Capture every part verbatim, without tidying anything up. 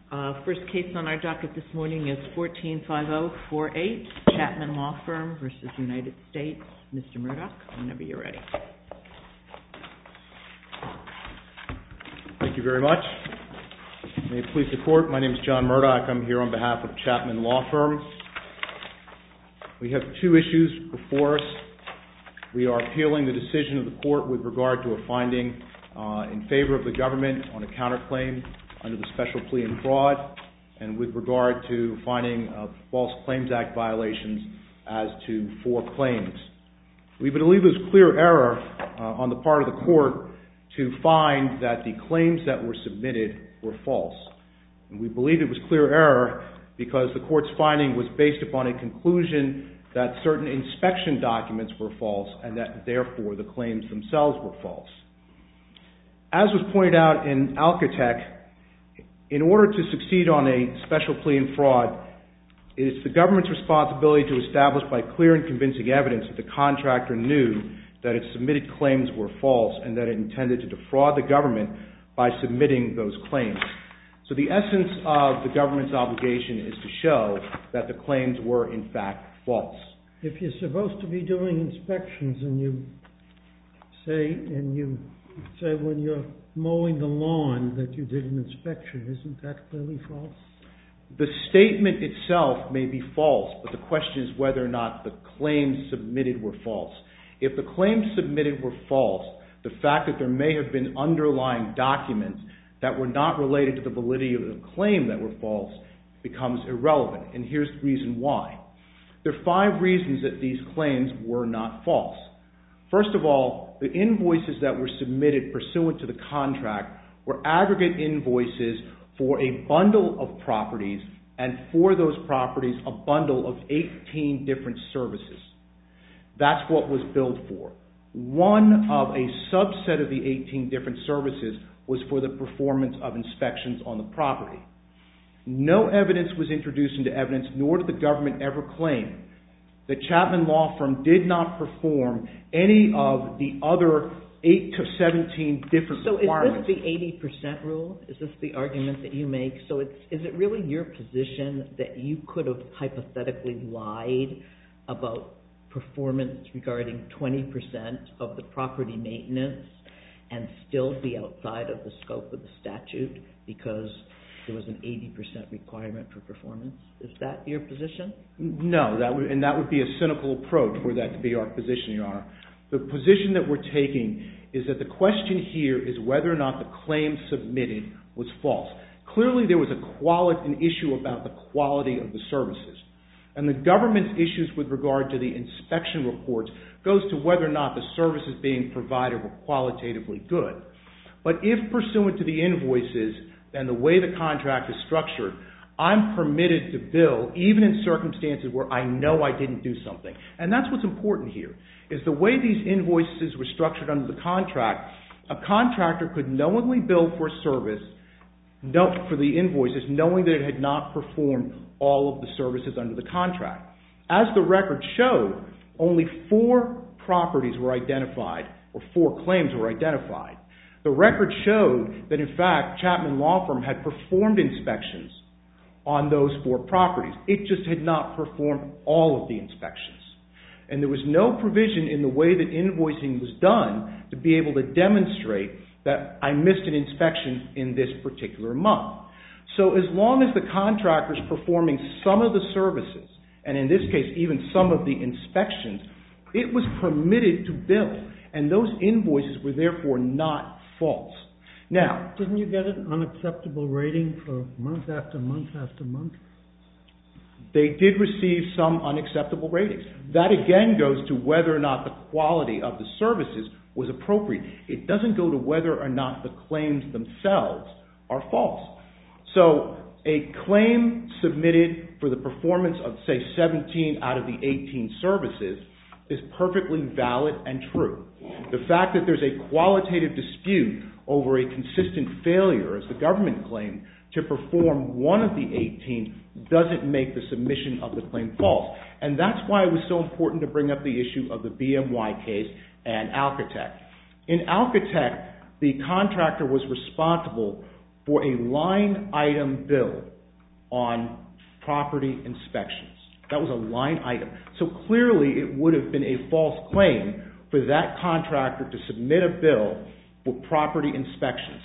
Uh, first case on our docket this morning is fourteen five oh four eight, Chapman Law Firm versus United States. Mister Murdoch, whenever you're ready. Thank you very much. May it please the Court, my name is John Murdoch. I'm here on behalf of Chapman Law Firm. We have two issues before us. We are appealing the decision of the Court with regard to a finding uh, in favor of the government on a counterclaim under the Special Plea and Fraud, and with regard to finding of False Claims Act violations as to four claims. We believe it was clear error uh, on the part of the Court to find that the claims that were submitted were false. And we believe it was clear error because the Court's finding was based upon a conclusion that certain inspection documents were false and that therefore the claims themselves were false. As was pointed out in Alcatech, in order to succeed on a special plea and fraud, it is the government's responsibility to establish by clear and convincing evidence that the contractor knew that its submitted claims were false and that it intended to defraud the government by submitting those claims. So the essence of the government's obligation is to show that the claims were in fact false. If you're supposed to be doing inspections and you say, and you say when you're mowing the lawn that you did an inspection, isn't that clearly false? The statement itself may be false, but the question is whether or not the claims submitted were false. If the claims submitted were false, the fact that there may have been underlying documents that were not related to the validity of the claim that were false becomes irrelevant. And here's the reason why. There are five reasons that these claims were not false. First of all, the invoices that were submitted pursuant to the contract were aggregate invoices for a bundle of properties, and for those properties a bundle of eighteen different services. That's what was billed for. One of a subset of the eighteen different services was for the performance of inspections on the property. No evidence was introduced into evidence, nor did the government ever claim that Chapman Law Firm did not perform any of the other eight to seventeen different so requirements. So is this the eighty percent rule? Is this the argument that you make? So it's, is it really your position that you could have hypothetically lied about performance regarding twenty percent of the property maintenance and still be outside of the scope of the statute because there was an eighty percent requirement for performance? Is that your position? No, that would, and that would be a cynical approach for that to be our position, Your Honor. The position that we're taking is that the question here is whether or not the claim submitted was false. Clearly there was a quality, an issue about the quality of the services. And the government's issues with regard to the inspection reports goes to whether or not the services being provided were qualitatively good. But if pursuant to the invoices and the way the contract is structured, I'm permitted to bill even in circumstances where I know I didn't do something. And that's what's important here, is the way these invoices were structured under the contract, a contractor could knowingly bill for a service, note for the invoices, knowing that it had not performed all of the services under the contract. As the record showed, only four properties were identified, or four claims were identified. The record showed that in fact Chapman Law Firm had performed inspections on those four properties. It just had not performed all of the inspections. And there was no provision in the way that invoicing was done to be able to demonstrate that I missed an inspection in this particular month. So as long as the contractor is performing some of the services, and in this case even some of the inspections, it was permitted to bill, and those invoices were therefore not false. Now, didn't you get an unacceptable rating for month after month after month? They did receive some unacceptable ratings. That again goes to whether or not the quality of the services was appropriate. It doesn't go to whether or not the claims themselves are false. So a claim submitted for the performance of, say, seventeen out of the eighteen services is perfectly valid and true. The fact that there's a qualitative dispute over a consistent failure, as the government claimed, to perform one of the eighteen doesn't make the submission of the claim false. And that's why it was so important to bring up the issue of the B M Y case and Alcatech. In Alcatech, the contractor was responsible for a line item bill on property inspections. That was a line item. So clearly it would have been a false claim for that contractor to submit a bill for property inspections.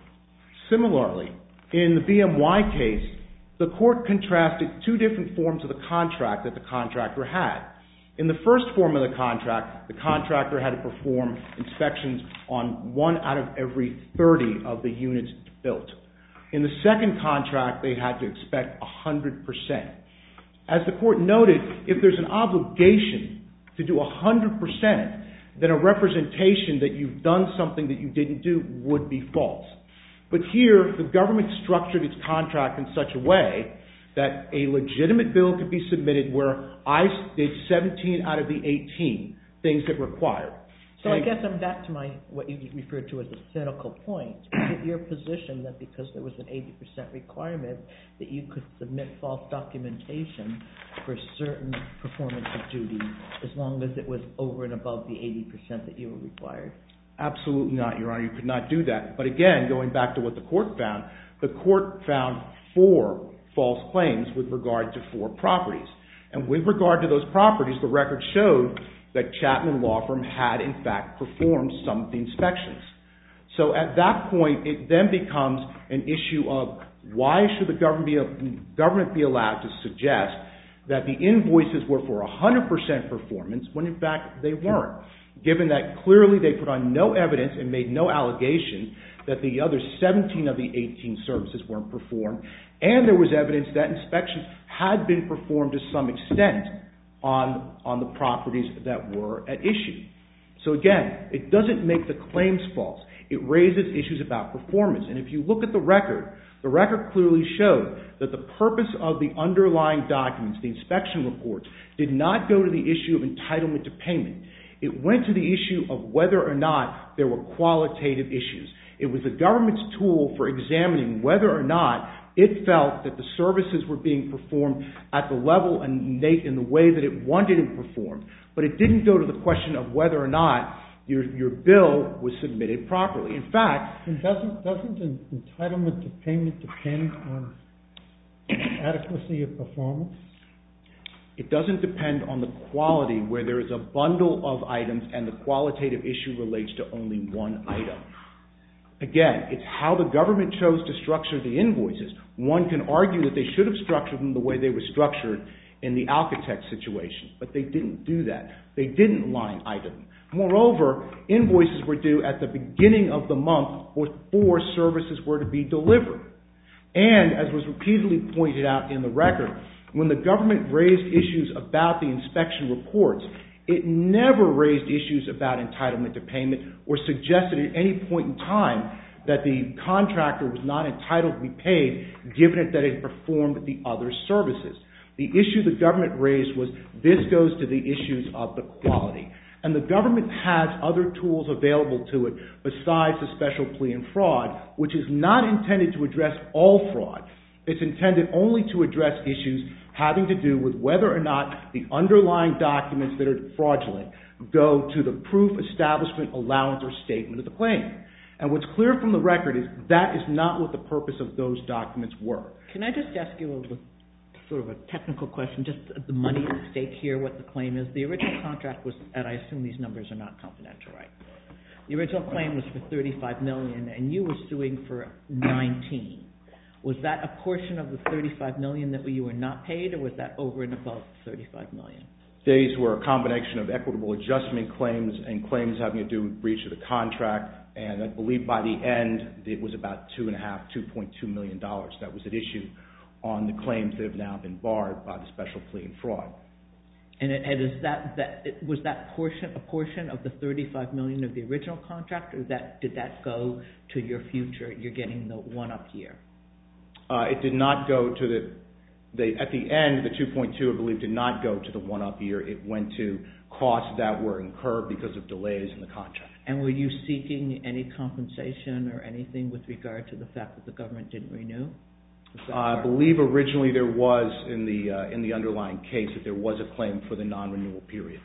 Similarly, in the B M Y case, the court contrasted two different forms of the contract that the contractor had. In the first form of the contract, the contractor had to perform inspections on one out of every thirty of the units built. In the second contract, they had to inspect one hundred percent. As the court noted, if there's an obligation to do one hundred percent, then a representation that you've done something that you didn't do would be false. But here, the government structured its contract in such a way that a legitimate bill could be submitted where I did seventeen out of the eighteen things that required. So I guess I'm back to my what you referred to as a cynical point. Is it your position that because there was an eighty percent requirement that you could submit false documentation for certain performance of duties as long as it was over and above the eighty percent that you were required? Absolutely not, Your Honor. You could not do that. But again, going back to what the court found, the court found four false claims with regard to four properties. And with regard to those properties, the record showed that Chapman Law Firm had, in fact, performed some of the inspections. So at that point, it then becomes an issue of why should the government be, government be allowed to suggest that the invoices were for one hundred percent performance when, in fact, they weren't, given that clearly they put on no evidence and made no allegation that the other seventeen of the eighteen services weren't performed, and there was evidence that inspections had been performed to some extent on, on the properties that were at issue. So again, it doesn't make the claims false. It raises issues about performance. And if you look at the record, the record clearly showed that the purpose of the underlying documents, the inspection reports, did not go to the issue of entitlement to payment. It went to the issue of whether or not there were qualitative issues. It was the government's tool for examining whether or not it felt that the services were being performed at the level and in the way that it wanted it performed. But it didn't go to the question of whether or not your, your bill was submitted properly. In fact... And doesn't, doesn't an entitlement to payment depend on adequacy of performance? It doesn't depend on the quality where there is a bundle of items and the qualitative issue relates to only one item. Again, it's how the government chose to structure the invoices. One can argue that they should have structured them the way they were structured in the Alcatex situation, but they didn't do that. They didn't line item. Moreover, invoices were due at the beginning of the month before services were to be delivered. And, as was repeatedly pointed out in the record, when the government raised issues about the inspection reports, it never raised issues about entitlement to payment or suggested at any point in time that the contractor was not entitled to be paid given it that it performed the other services. The issue the government raised was this goes to the issues of the quality. And the government has other tools available to it besides the special plea and fraud, which is not intended to address all fraud. It's intended only to address issues having to do with whether or not the underlying documents that are fraudulent go to the proof, establishment, allowance, or statement of the claim. And what's clear from the record is that is not what the purpose of those documents were. Can I just ask you a sort of a technical question, just the money at stake here, what the claim is? The original contract was, and I assume these numbers are not confidential, right? The original claim was for thirty-five million dollars, and you were suing for nineteen. Was that a portion of the thirty-five million dollars that you were not paid, or was that over and above thirty-five million dollars? These were a combination of equitable adjustment claims and claims having to do with breach of the contract, and I believe by the end it was about two and a half, two point two million dollars that was at issue on the claims that have now been barred by the special plea and fraud. And, it, and is that, that was that portion a portion of the thirty-five million dollars of the original contract, or that did that go to your future? You're getting the one up here. Uh, it did not go to the, the, at the end, the two point two, I believe, did not go to the one-up year. It went to costs that were incurred because of delays in the contract. And were you seeking any compensation or anything with regard to the fact that the government didn't renew? Uh, I believe originally there was, in the, uh, in the underlying case, that there was a claim for the non-renewal period.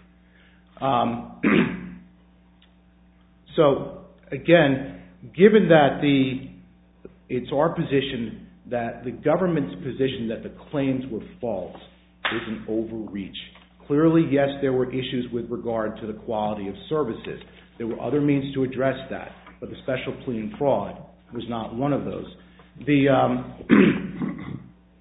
Um, so, again, given that the it's our position that the government's position that the claims were false is an overreach. Clearly, yes, there were issues with regard to the quality of services. There were other means to address that, but the special plea and fraud was not one of those. The um,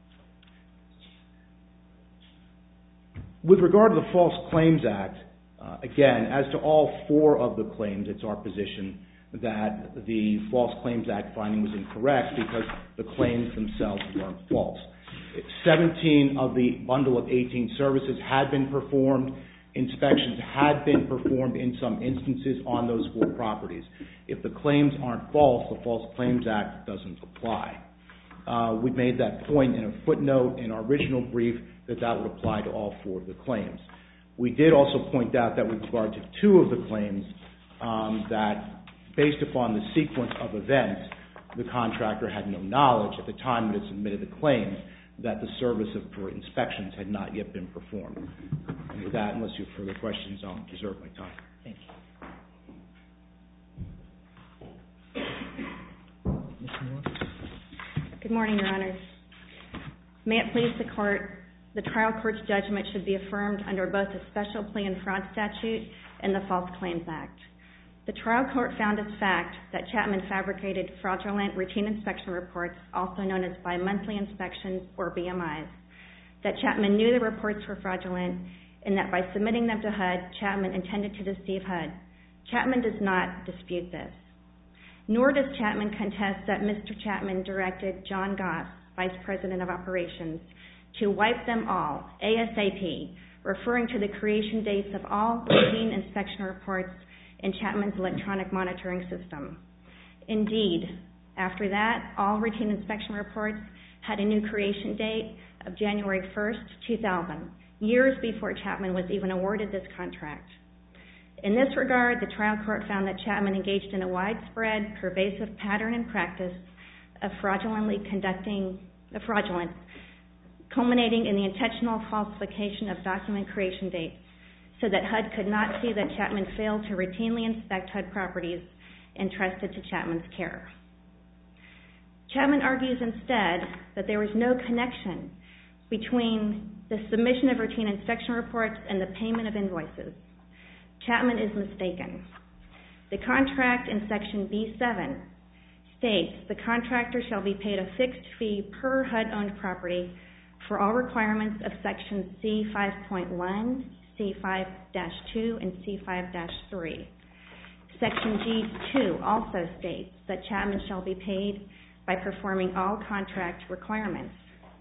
with regard to the False Claims Act, uh, again, as to all four of the claims, it's our position that the False Claims Act finding was incorrect because the claims themselves weren't false. seventeen of the bundle of eighteen services had been performed. Inspections had been performed in some instances on those four properties. If the claims aren't false, the False Claims Act doesn't apply. Uh, we made that point in a footnote in our original brief that that would apply to all four of the claims. We did also point out that with regard to two of the claims, um, that based upon the sequence of events, the contractor had no knowledge at the time that it submitted the claims that the service of, for inspections had not yet been performed. And with that, unless you have further questions, I'll reserve my time. Thank you. Miz Moore? Good morning, Your Honors. May it please the Court, the trial court's judgment should be affirmed under both the Special Plea and Fraud Statute and the False Claims Act. The trial court found as fact that Chapman fabricated fraudulent routine inspection reports, also known as bi-monthly inspections or B M Is, that Chapman knew the reports were fraudulent, and that by submitting them to H U D, Chapman intended to deceive H U D. Chapman does not dispute this. Nor does Chapman contest that Mister Chapman directed John Goss, Vice President of Operations, to wipe them all, ASAP, referring to the creation dates of all routine inspection reports in Chapman's electronic monitoring system. Indeed, after that, all routine inspection reports had a new creation date of January first, two thousand, years before Chapman was even awarded this contract. In this regard, the trial court found that Chapman engaged in a widespread, pervasive pattern and practice of fraudulently conducting the fraudulence, culminating in the intentional falsification of document creation dates, so that H U D could not see that Chapman failed to routinely inspect H U D properties entrusted to Chapman's care. Chapman argues instead that there was no connection between the submission of routine inspection reports and the payment of invoices. Chapman is mistaken. The contract in Section B seven states the contractor shall be paid a fixed fee per H U D-owned property for all requirements of Sections C five point one, C five dash two, and C five dash three. Section G two also states that Chapman shall be paid by performing all contract requirements.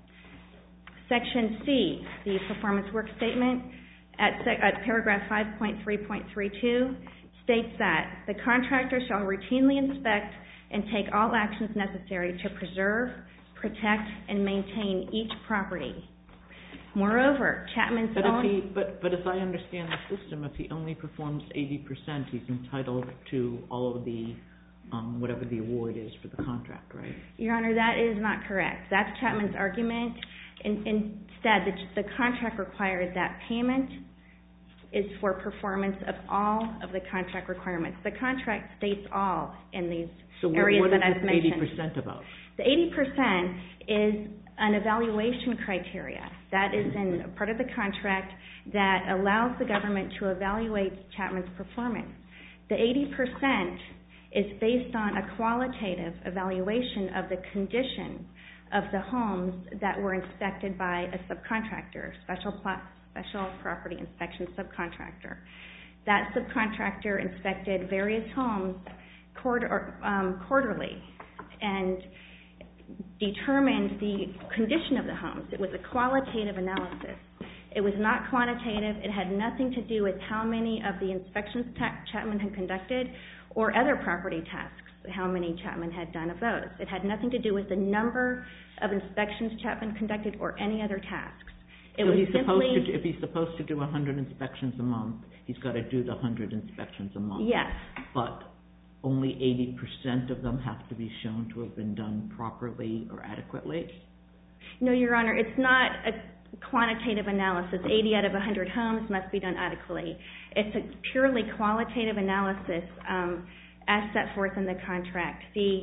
Section C, the performance work statement, at, at paragraph five point three point three two, states that the contractor shall routinely inspect and take all actions necessary to preserve, protect, and maintain each property. Moreover, Chapman's but own... If he, but, but as I understand the system, if he only performs eighty percent, he's entitled to all of the, um, whatever the award is for the contract, right? Your Honor, that is not correct. That's Chapman's argument. In, instead, the, the contract requires that payment is for performance of all of the contract requirements. The contract states all in these so areas what that I've is mentioned. eighty percent about? The eighty percent is an evaluation criteria. That is in part of the contract that allows the government to evaluate Chapman's performance. The eighty percent is based on a qualitative evaluation of the condition of the homes that were inspected by a subcontractor, special, pl- special property inspection subcontractor. That subcontractor inspected various homes quarter, um, quarterly and determined the condition of the homes. It was a qualitative analysis. It was not quantitative. It had nothing to do with how many of the inspections Chapman had conducted or other property tasks, how many Chapman had done of those. It had nothing to do with the number of inspections Chapman conducted or any other tasks. It so was he's simply, supposed to, if he's supposed to do one hundred inspections a month, he's got to do the one hundred inspections a month. yes. But only eighty percent of them have to be shown to have been done properly or adequately? No, Your Honor, it's not a quantitative analysis. eighty out of one hundred homes must be done adequately. It's a purely qualitative analysis um, as set forth in the contract. The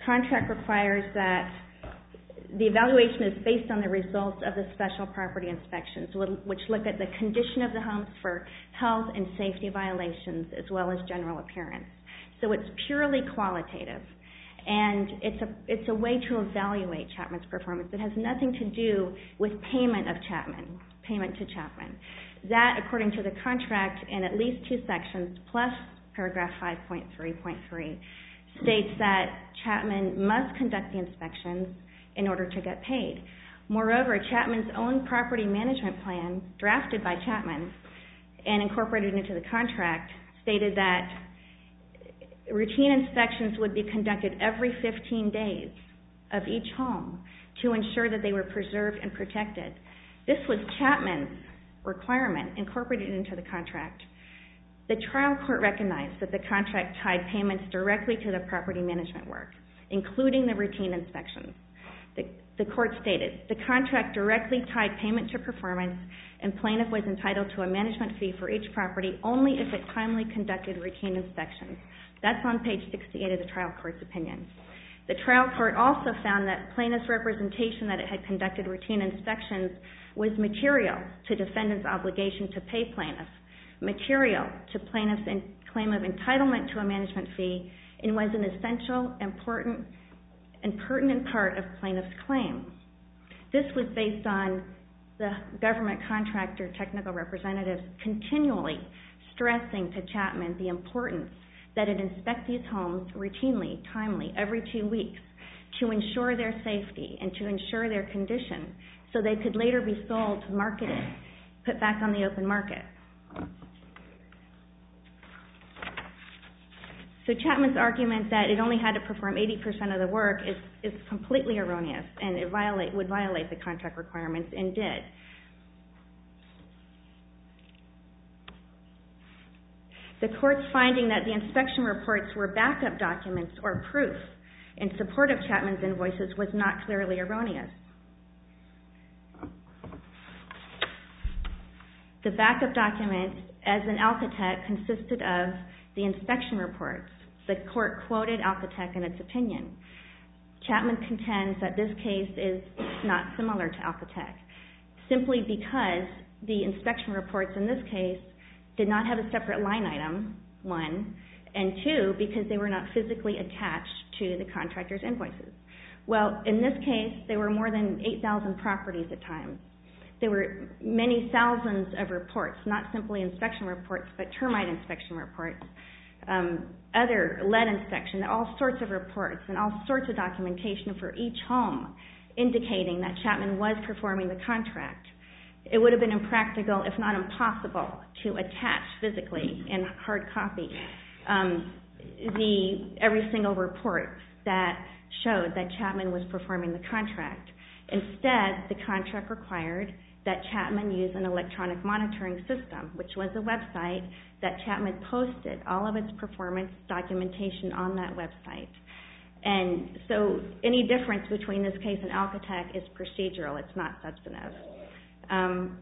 contract requires that the evaluation is based on the results of the special property inspections, which look at the condition of the homes for health and safety violations as well as general appearance. So it's purely qualitative, and it's a, it's a way to evaluate Chapman's performance. It has nothing to do with payment of Chapman, payment to Chapman. That, according to the contract, in at least two sections, plus paragraph five point three point three, states that Chapman must conduct the inspections in order to get paid. Moreover, Chapman's own property management plan, drafted by Chapman and incorporated into the contract, stated that routine inspections would be conducted every fifteen days of each home to ensure that they were preserved and protected. This was Chapman's requirement incorporated into the contract. The trial court recognized that the contract tied payments directly to the property management work, including the routine inspections. The, the court stated, the contract directly tied payment to performance, and plaintiff was entitled to a management fee for each property only if it timely conducted routine inspections. That's on page sixty-eight of the trial court's opinion. The trial court also found that plaintiff's representation that it had conducted routine inspections was material to defendant's obligation to pay plaintiff, material to plaintiff's in, claim of entitlement to a management fee, and was an essential, important, and pertinent part of plaintiff's claim. This was based on the government contractor technical representatives continually stressing to Chapman the importance that it inspect these homes routinely, timely, every two weeks to ensure their safety and to ensure their condition so they could later be sold, marketed, put back on the open market. So Chapman's argument that it only had to perform eighty percent of the work is, is completely erroneous, and it violate, would violate the contract requirements, and did. The court's finding that the inspection reports were backup documents or proof in support of Chapman's invoices was not clearly erroneous. The backup documents, as in Alcatech, consisted of the inspection reports. The court quoted Alcatech in its opinion. Chapman contends that this case is not similar to Alcatech, simply because the inspection reports in this case did not have a separate line item, one, and two, because they were not physically attached to the contractor's invoices. Well, in this case, there were more than eight thousand properties at times. There were many thousands of reports, not simply inspection reports, but termite inspection reports, um, other lead inspection, all sorts of reports and all sorts of documentation for each home indicating that Chapman was performing the contract. It would have been impractical, if not impossible, to attach physically in hard copy um, the every single report that showed that Chapman was performing the contract. Instead, the contract required that Chapman use an electronic monitoring system, which was a website that Chapman posted all of its performance documentation on that website. And so any difference between this case and Alcatech is procedural, it's not substantive. Um,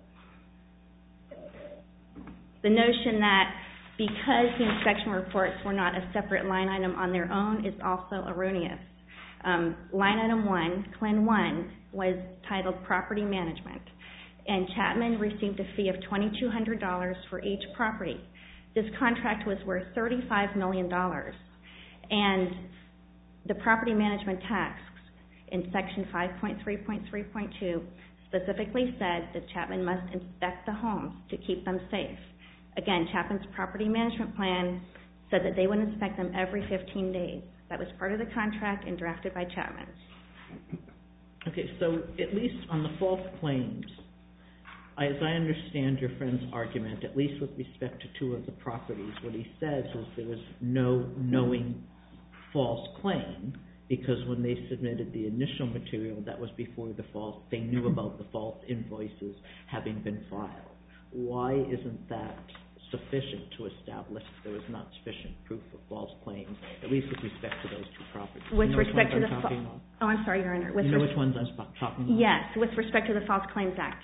the notion that because the inspection reports were not a separate line item on their own is also erroneous. Um, line item one, C L I N one, was titled Property Management, and Chapman received a fee of twenty-two hundred dollars for each property. This contract was worth thirty-five million dollars, and the property management tasks in section five point three point three point two specifically said that Chapman must inspect the homes to keep them safe. Again, Chapman's property management plan said that they would inspect them every fifteen days. That was part of the contract and drafted by Chapman. Okay, so at least on the false claims, as I understand your friend's argument, at least with respect to two of the properties, what he says is there was no knowing false claim because when they submitted the initial material that was before the false, they knew about the false invoices having been filed. Why isn't that sufficient to establish there was not sufficient proof of false claims, at least with respect to those two properties? With you know respect to the fa- oh, I'm sorry, Your Honor. With you know res- which ones I'm talking about? Yes, with respect to the False Claims Act.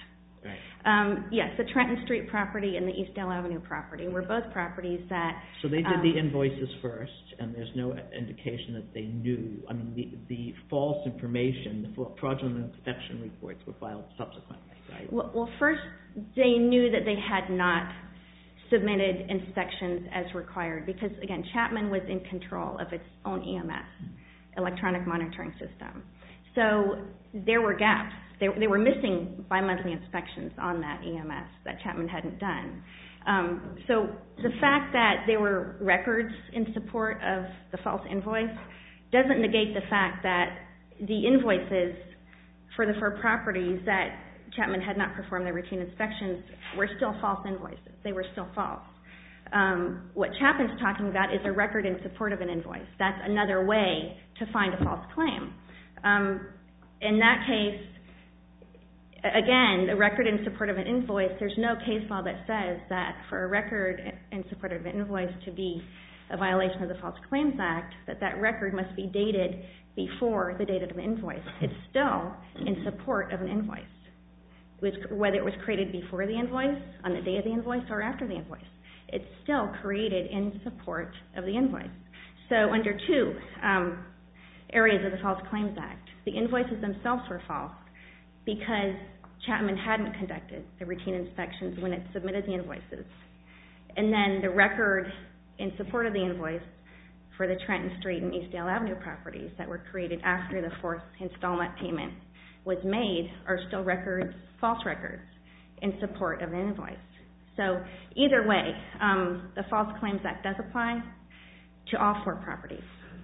Right. Um, yes, the Trenton Street property and the Eastdale Avenue property were both properties that... So they did um, the invoices first, and there's no indication that they knew. I mean, the, the false information, the fraudulent inspection reports were filed subsequently, right? Well, well, first they knew that they had not submitted inspections as required because, again, Chapman was in control of its own E M S, electronic monitoring system. So there were gaps. They, they were missing bi-monthly inspections on that E M S that Chapman hadn't done. Um, so the fact that there were records in support of the false invoice doesn't negate the fact that the invoices for the four properties that Chapman had not performed their routine inspections were still false invoices. They were still false. Um, what Chapman's talking about is a record in support of an invoice. That's another way to find a false claim. Um, in that case, again, the record in support of an invoice, there's no case law that says that for a record in support of an invoice to be a violation of the False Claims Act, that that record must be dated before the date of the invoice. It's still in support of an invoice, whether it was created before the invoice, on the day of the invoice, or after the invoice. It's still created in support of the invoice. So under two um, areas of the False Claims Act, the invoices themselves were false because Chapman hadn't conducted the routine inspections when it submitted the invoices. And then the record in support of the invoice for the Trenton Street and Eastdale Avenue properties that were created after the fourth installment payment was made are still records, false records, in support of an invoice. So either way, um, the False Claims Act does apply to all four properties.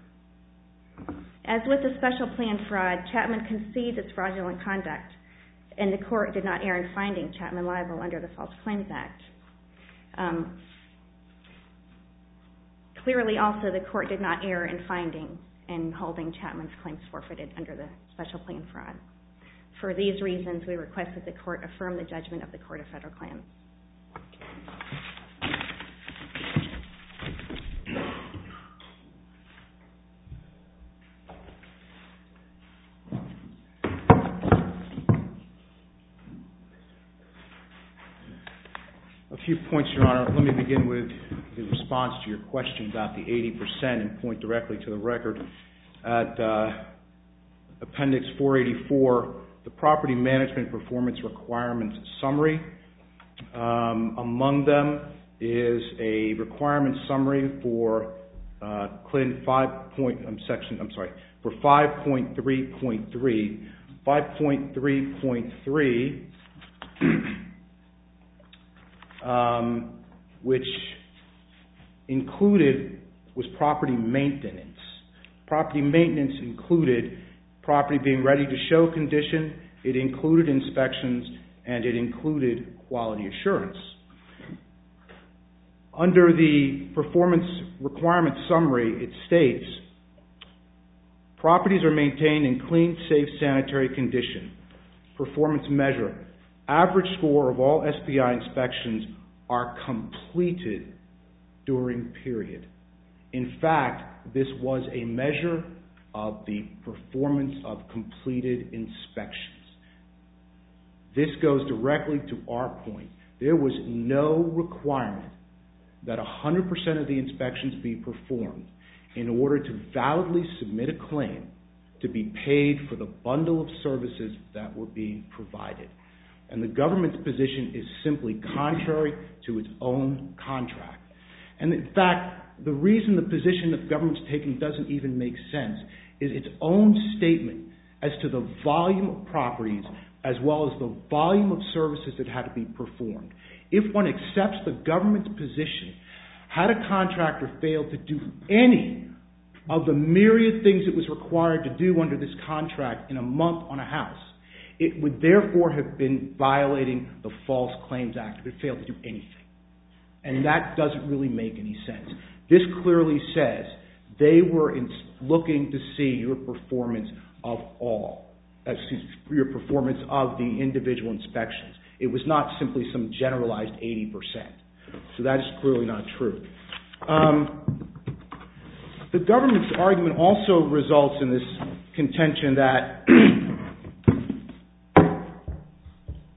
As with the special plan fraud, Chapman concedes its fraudulent conduct, and the court did not err in finding Chapman liable under the False Claims Act. Um, clearly, also, the court did not err in finding and holding Chapman's claims forfeited under the special plan fraud. For these reasons, we request that the court affirm the judgment of the Court of Federal Claims. A few points, Your Honor. Let me begin with the response to your question about the eighty percent and point directly to the record. At uh, Appendix four eighty-four, the Property Management Performance Requirements Summary. Um, among them is a requirement summary for uh, Clinton five point, um, section, I'm sorry, for five point three point three. five point three point three Um, which included, was property maintenance. Property maintenance included property being ready to show condition, it included inspections, and it included quality assurance. Under the performance requirement summary, it states, properties are maintained in clean, safe, sanitary condition. Performance measure. Average score of all S P I inspections are completed during period. In fact, this was a measure of the performance of completed inspections. This goes directly to our point. There was no requirement that one hundred percent of the inspections be performed in order to validly submit a claim to be paid for the bundle of services that were being provided. And the government's position is simply contrary to its own contract. And in fact, the reason the position that the government's taking doesn't even make sense is its own statement as to the volume of properties as well as the volume of services that had to be performed. If one accepts the government's position, had a contractor failed to do any of the myriad things it was required to do under this contract in a month on a house, it would therefore have been violating the False Claims Act if it failed to do anything. And that doesn't really make any sense. This clearly says they were in looking to see your performance of all, excuse me, your performance of the individual inspections. It was not simply some generalized eighty percent. So that is clearly not true. Um, the government's argument also results in this contention that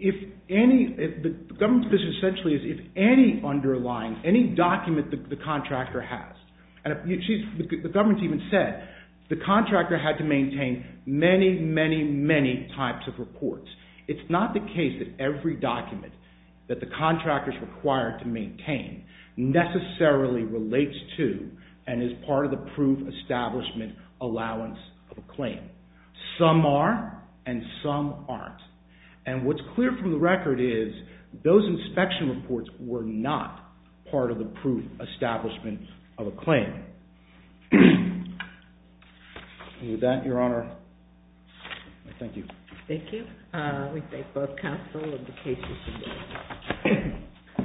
if any, if the government's position essentially is if any underlying, any document the, the contractor has, and if you, she's, the, the government even said the contractor had to maintain many, many, many types of reports. It's not the case that every document that the contractor is required to maintain necessarily relates to and is part of the proof establishment allowance of a claim. Some are and some aren't. And what's clear from the record is those inspection reports were not part of the proof establishment of a claim. And with that, Your Honor, I thank you. Thank you. Uh, we thank both counsel and the case is submitted.